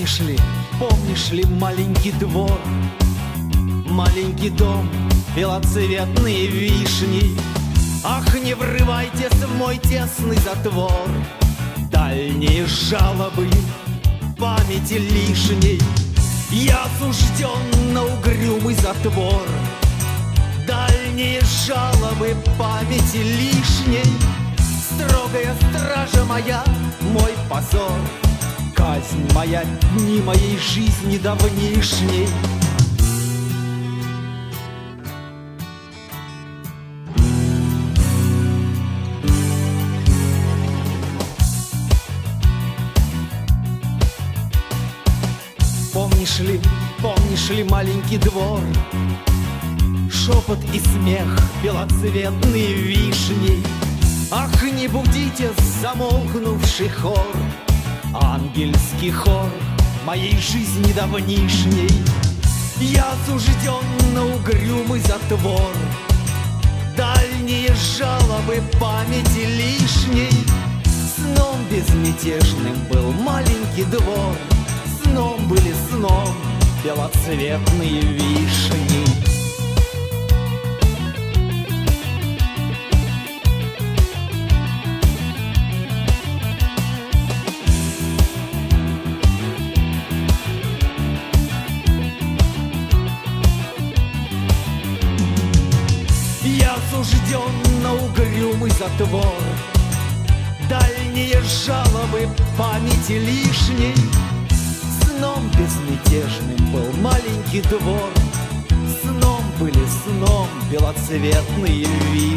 помнишь ли маленький двор, маленький дом, белоцветные вишни? Ах, не врывайтесь в мой тесный затвор, дальние жалобы памяти лишней. Я осужден на угрюмый затвор, дальние жалобы памяти лишней. Строгая стража моя, мой позор, казнь моя, дни моей жизни давнишней. Помнишь ли маленький двор, шепот и смех, белоцветные вишни? Ах, не будите замолкнувший хор, ангельский хор моей жизни давнишней. Я осужден на угрюмый затвор, дальние жалобы памяти лишней. Сном безмятежным был маленький двор, сном были сном белоцветные вишни. Я осужден на угрюмый затвор, дальние жалобы памяти лишней. Сном безмятежным был маленький двор, сном были сном белоцветные вишни.